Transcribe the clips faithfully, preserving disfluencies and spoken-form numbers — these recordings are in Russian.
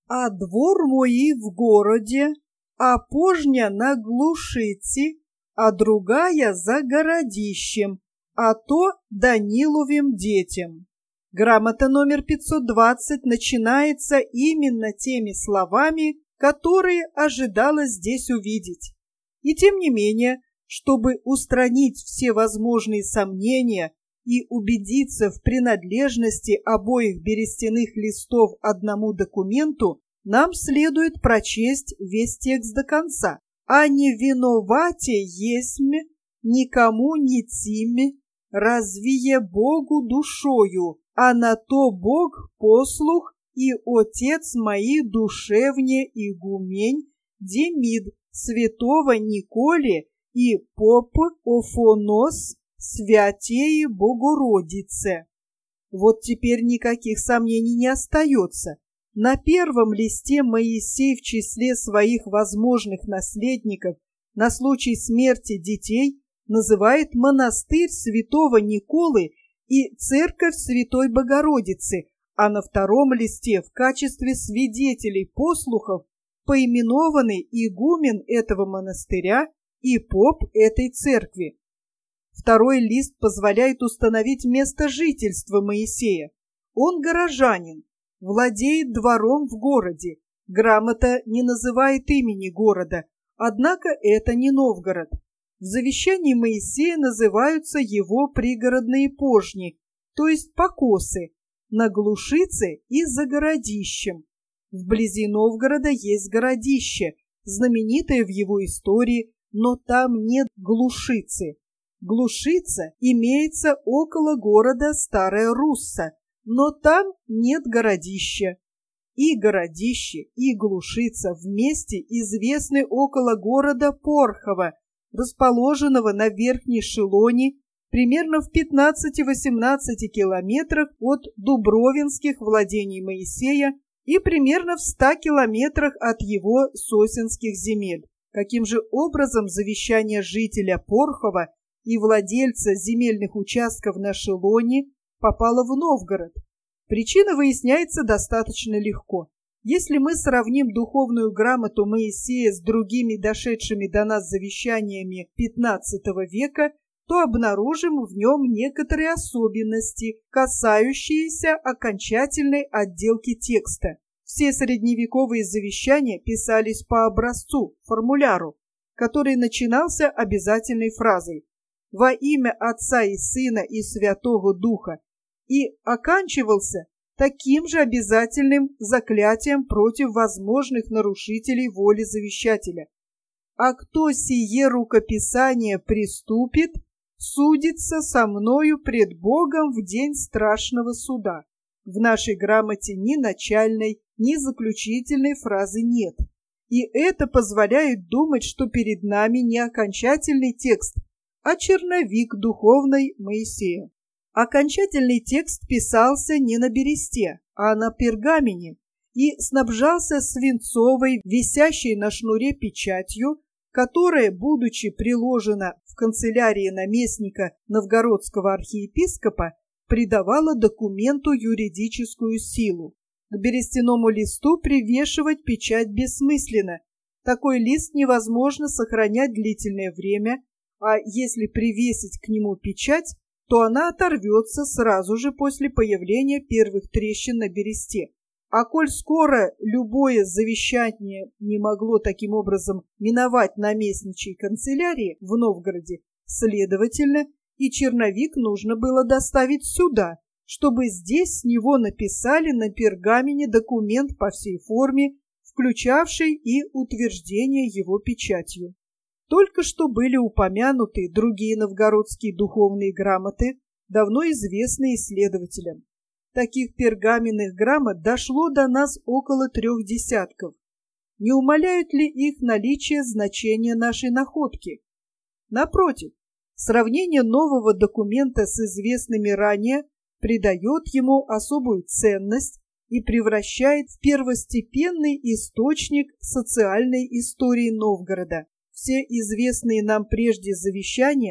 А двор мой в городе, а пожня на глушиці, а другая за городищем, а то Даниловым детям. Грамота номер пятьсот двадцать начинается именно теми словами, которые ожидалось здесь увидеть. И тем не менее, чтобы устранить все возможные сомнения и убедиться в принадлежности обоих берестяных листов одному документу, нам следует прочесть весь текст до конца. «А не виновате есмь никому не тими, развие Богу душою, а на то Бог послух и отец мои душевне игумень Демид, святого Николе и поп Офонос, святеи Богородице». Вот теперь никаких сомнений не остается. На первом листе Моисей в числе своих возможных наследников на случай смерти детей называет монастырь святого Николы и церковь Святой Богородицы, а на втором листе в качестве свидетелей послухов поименованы игумен этого монастыря и поп этой церкви. Второй лист позволяет установить место жительства Моисея. Он горожанин, владеет двором в городе. Грамота не называет имени города, однако это не Новгород. В завещании Моисея называются его пригородные пожни, то есть покосы, на глушице и за городищем. Вблизи Новгорода есть городище, знаменитое в его истории, но там нет глушицы. Глушица имеется около города Старая Русса, но там нет городища. И городище, и глушица вместе известны около города Порхова, расположенного на Верхней Шелоне, примерно в пятнадцати-восемнадцати километрах от дубровинских владений Моисея и примерно в ста километрах от его сосенских земель. Каким же образом завещание жителя Порхова и владельца земельных участков на Шелоне попало в Новгород? Причина выясняется достаточно легко. Если мы сравним духовную грамоту Моисея с другими дошедшими до нас завещаниями пятнадцатого века, то обнаружим в нем некоторые особенности, касающиеся окончательной отделки текста. Все средневековые завещания писались по образцу, формуляру, который начинался обязательной фразой «Во имя Отца и Сына и Святого Духа» и оканчивался таким же обязательным заклятием против возможных нарушителей воли завещателя. «А кто сие рукописание приступит, судится со мною пред Богом в день страшного суда». В нашей грамоте ни начальной, ни заключительной фразы нет. И это позволяет думать, что перед нами не окончательный текст, а черновик духовной Моисея. Окончательный текст писался не на бересте, а на пергамене и снабжался свинцовой, висящей на шнуре печатью, которая, будучи приложена в канцелярии наместника новгородского архиепископа, придавала документу юридическую силу. К берестяному листу привешивать печать бессмысленно. Такой лист невозможно сохранять длительное время, а если привесить к нему печать, то она оторвется сразу же после появления первых трещин на бересте. А коль скоро любое завещание не могло таким образом миновать наместничьей канцелярии в Новгороде, следовательно, и черновик нужно было доставить сюда, чтобы здесь с него написали на пергамене документ по всей форме, включавший и утверждение его печатью. Только что были упомянуты другие новгородские духовные грамоты, давно известные исследователям. Таких пергаменных грамот дошло до нас около трех десятков. Не умаляют ли их наличие значения нашей находки? Напротив, сравнение нового документа с известными ранее придает ему особую ценность и превращает в первостепенный источник социальной истории Новгорода. Все известные нам прежде завещания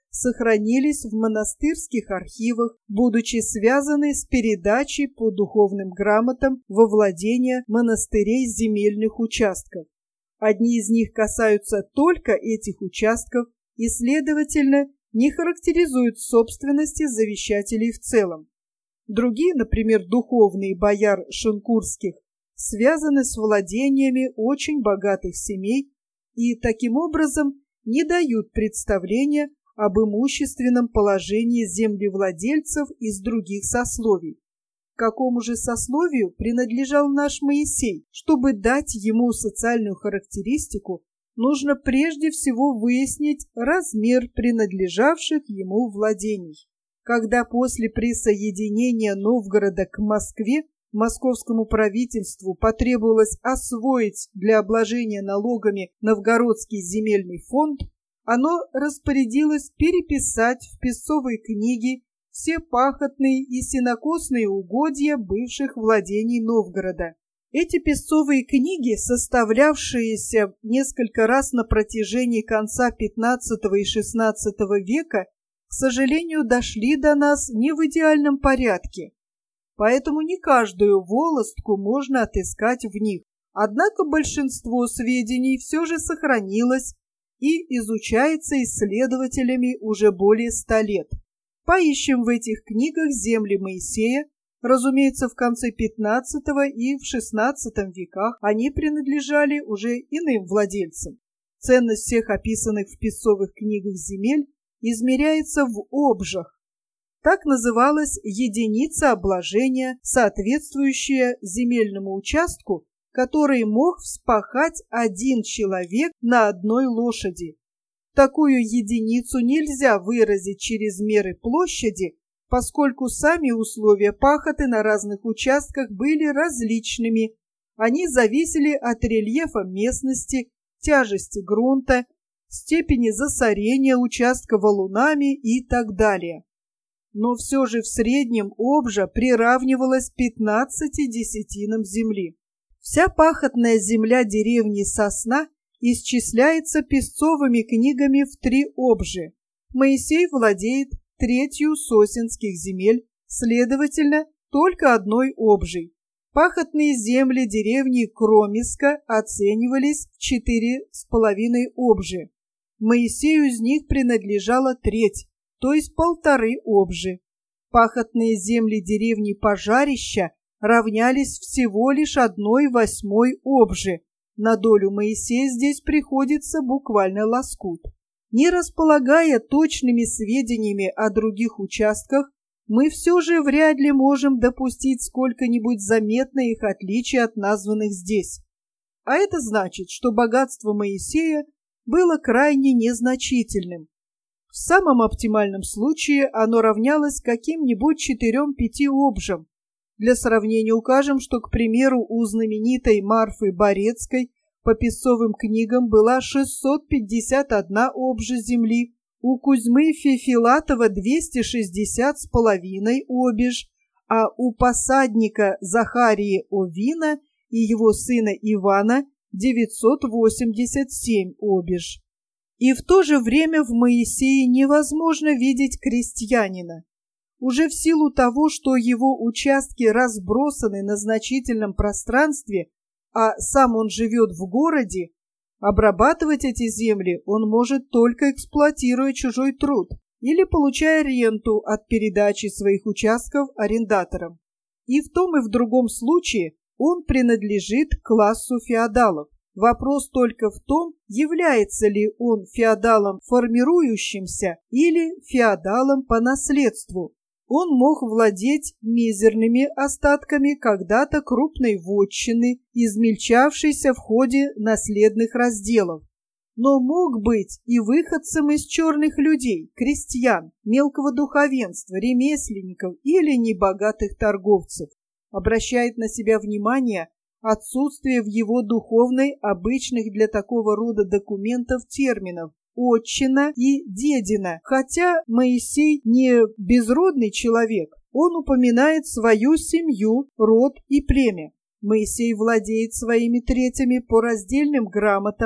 сохранились в монастырских архивах, будучи связаны с передачей по духовным грамотам во владение монастырей земельных участков. Одни из них касаются только этих участков и, следовательно, не характеризуют собственности завещателей в целом. Другие, например, духовные бояр шенкурских, связаны с владениями очень богатых семей и таким образом не дают представления об имущественном положении землевладельцев из других сословий. К какому же сословию принадлежал наш Моисей? Чтобы дать ему социальную характеристику, нужно прежде всего выяснить размер принадлежавших ему владений. Когда после присоединения Новгорода к Москве московскому правительству потребовалось освоить для обложения налогами Новгородский земельный фонд, оно распорядилось переписать в песцовой книге все пахотные и сенокосные угодья бывших владений Новгорода. Эти песцовые книги, составлявшиеся несколько раз на протяжении конца пятнадцатого и шестнадцатого века, к сожалению, дошли до нас не в идеальном порядке, поэтому не каждую волостку можно отыскать в них. Однако большинство сведений все же сохранилось и изучается исследователями уже более ста лет. Поищем в этих книгах земли Моисея. Разумеется, в конце пятнадцатого и в шестнадцатом веках они принадлежали уже иным владельцам. Ценность всех описанных в песцовых книгах земель измеряется в обжах. Так называлась единица обложения, соответствующая земельному участку, который мог вспахать один человек на одной лошади. Такую единицу нельзя выразить через меры площади, поскольку сами условия пахоты на разных участках были различными. Они зависели от рельефа местности, тяжести грунта, степени засорения участка валунами и так далее. Но все же в среднем обжа приравнивалась пятнадцати десятинам земли. Вся пахотная земля деревни Сосна исчисляется песцовыми книгами в три обжи. Моисей владеет третью сосенских земель, следовательно, только одной обжей. Пахотные земли деревни Кромиска оценивались в четыре с половиной обжи. Моисею из них принадлежала треть, то есть полторы обжи. Пахотные земли деревни Пожарища равнялись всего лишь одной восьмой обжи. На долю Моисея здесь приходится буквально лоскут. Не располагая точными сведениями о других участках, мы все же вряд ли можем допустить сколько-нибудь заметное их отличие от названных здесь. А это значит, что богатство Моисея было крайне незначительным. В самом оптимальном случае оно равнялось каким-нибудь четырем-пяти обжам. Для сравнения укажем, что, к примеру, у знаменитой Марфы Борецкой по песцовым книгам была шестьсот пятьдесят одна обжа земли, у Кузьмы Феофилатова двести шестьдесят с половиной обеж, а у посадника Захарии Овина и его сына Ивана девятьсот восемьдесят семь обеж. И в то же время в Моисее невозможно видеть крестьянина. Уже в силу того, что его участки разбросаны на значительном пространстве, а сам он живет в городе, обрабатывать эти земли он может только эксплуатируя чужой труд или получая ренту от передачи своих участков арендаторам. И в том и в другом случае он принадлежит к классу феодалов. Вопрос только в том, является ли он феодалом формирующимся или феодалом по наследству. Он мог владеть мизерными остатками когда-то крупной вотчины, измельчавшейся в ходе наследных разделов, но мог быть и выходцем из черных людей, крестьян, мелкого духовенства, ремесленников или небогатых торговцев. Обращает на себя внимание отсутствие в его духовной обычных для такого рода документов терминов «отчина» и «дедина», хотя Моисей не безродный человек, он упоминает свою семью, род и племя. Моисей владеет своими третями по раздельным грамотам,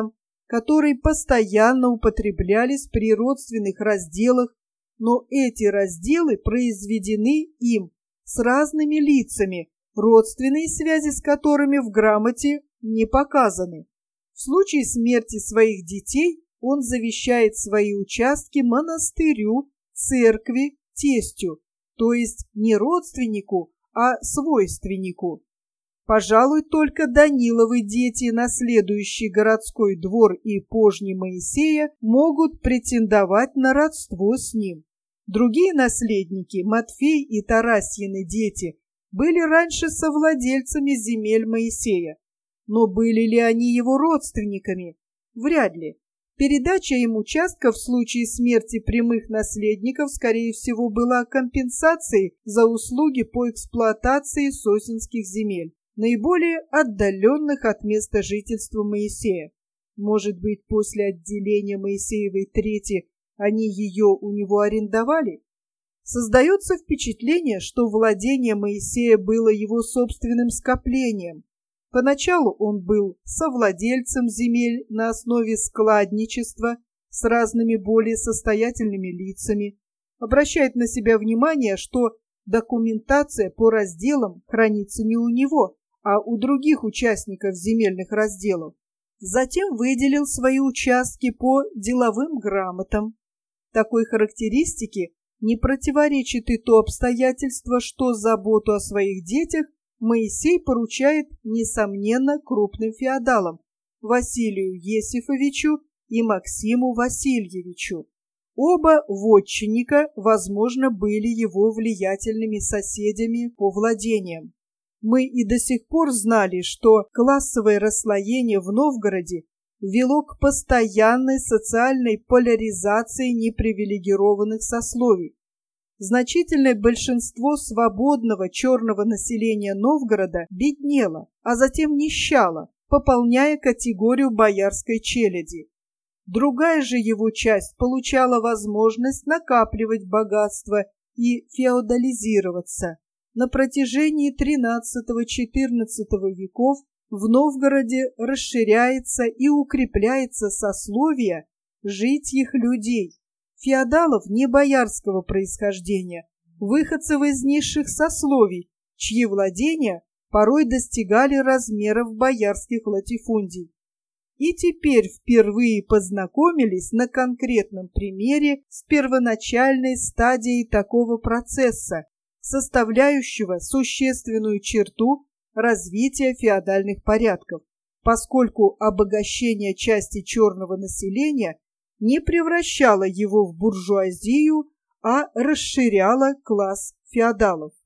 которые постоянно употреблялись при родственных разделах, но эти разделы произведены им с разными лицами, родственные связи с которыми в грамоте не показаны. В случае смерти своих детей он завещает свои участки монастырю, церкви, тестю, то есть не родственнику, а свойственнику. Пожалуй, только Даниловы дети, наследующие городской двор и пожни Моисея, могут претендовать на родство с ним. Другие наследники, Матфей и Тарасьины дети, были раньше совладельцами земель Моисея. Но были ли они его родственниками? Вряд ли. Передача им участка в случае смерти прямых наследников, скорее всего, была компенсацией за услуги по эксплуатации сосенских земель, наиболее отдаленных от места жительства Моисея. Может быть, после отделения Моисеевой трети они ее у него арендовали? Создается впечатление, что владение Моисея было его собственным скоплением. Поначалу он был совладельцем земель на основе складничества с разными более состоятельными лицами. Обращает на себя внимание, что документация по разделам хранится не у него, а у других участников земельных разделов. Затем выделил свои участки по деловым грамотам. Такой характеристике не противоречит и то обстоятельство, что заботу о своих детях Моисей поручает, несомненно, крупным феодалам Василию Есифовичу и Максиму Васильевичу. Оба вотчинника, возможно, были его влиятельными соседями по владениям. Мы и до сих пор знали, что классовое расслоение в Новгороде вело к постоянной социальной поляризации непривилегированных сословий. Значительное большинство свободного черного населения Новгорода беднело, а затем нищало, пополняя категорию боярской челяди. Другая же его часть получала возможность накапливать богатство и феодализироваться. На протяжении тринадцатого-четырнадцатого веков в Новгороде расширяется и укрепляется сословие житьих людей, феодалов не боярского происхождения, выходцев из низших сословий, чьи владения порой достигали размеров боярских латифундий. И теперь впервые познакомились на конкретном примере с первоначальной стадией такого процесса, составляющего существенную черту развития феодальных порядков, поскольку обогащение части черного населения не превращало его в буржуазию, а расширяло класс феодалов.